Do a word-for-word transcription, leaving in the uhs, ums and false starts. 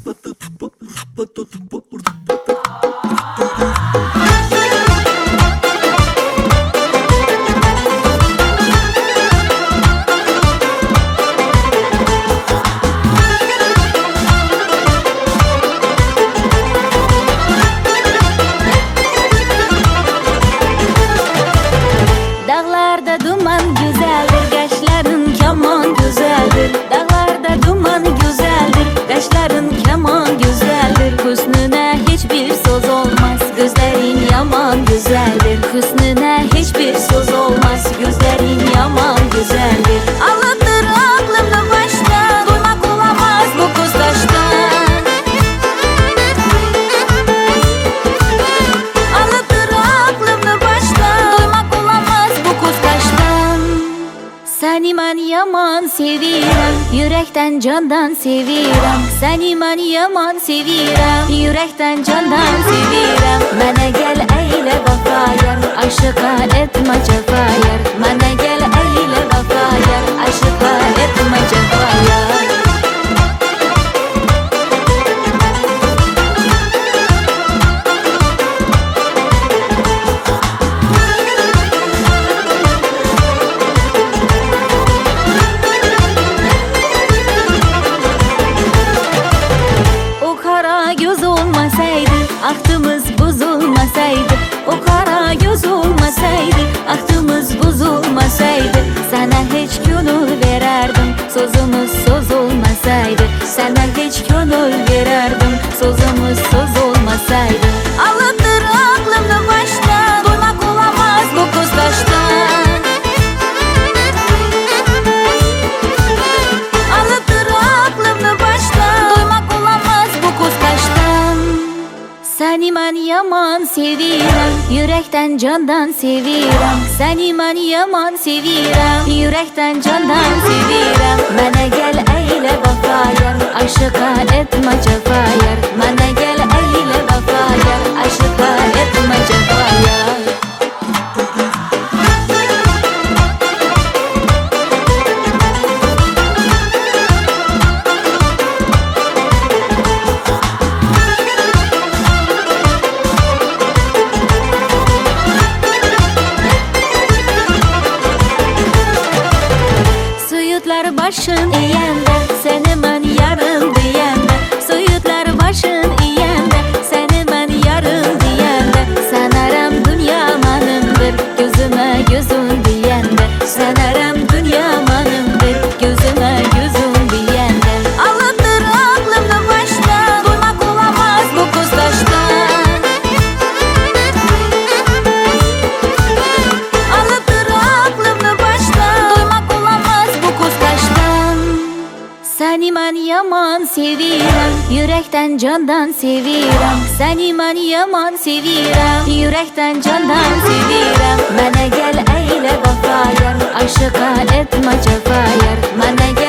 Dağlarda duman güzeldir, kaşların keman güzeldir. Dağlarda duman güzeldir, kaşların keman güzeldir. Hüsnüne hiçbir söz olmaz, gözlerin yaman güzeldir. Hüsnüne hiçbir söz olmaz, gözlerin yaman güzeldir. Alıptır aklımı baştan, duymak olamaz bu kız taştan. Alıptır aklımı baştan, duymak olamaz bu kız taştan. Seni ben yaman sevirem, yürekten candan sevirem. Seni ben yaman sevirem, yürekten candan sevirem. Mene gel eyle vefa yar, aşıka etme cefa yar. Mene gel eyle vefa yar, aşıka etme cefa yar. Göz olmasaydı, aklımız bozulmasaydı. O kara göz olmasaydı, aklımız bozulmasaydı. Sana hiç gönül verirdim, sözümüz söz olmasaydı. Sana hiç gönül verirdim, sözümüz söz olmasaydı. Alıptır aklımı baştan, duymak olamaz bu kız taştan. Alıptır aklımı baştan, duymak olamaz bu kız taştan. Seni ben yaman sevirem, yürekten candan sevirem. Seni ben yaman sevirem, yürekten candan sevirem. Mene gel eyle vefa yar, aşıka etme cefa yar. Mene gel eyle vefa yar, aşıka etme cefa yar. Söğütler başın iyende, seni ben yarım diyende. Söğütler başın iyende, seni ben yarım diyende. Sanarım dünya manımdır, gözüme gözün diyende. Sanarım dünya manımdır, gözüme gözün diyende. Alıptır aklımı baştan, duymak olamaz bu kız taştan. Alıptır aklımı baştan, duymak olamaz bu kız taştan. Seni ben yaman sevirem, yürekten candan sevirem. Seni ben yaman sevirem, yürekten candan sevirem. Mene gel eyle vefa yar, aşıka etme cefa yar. Mene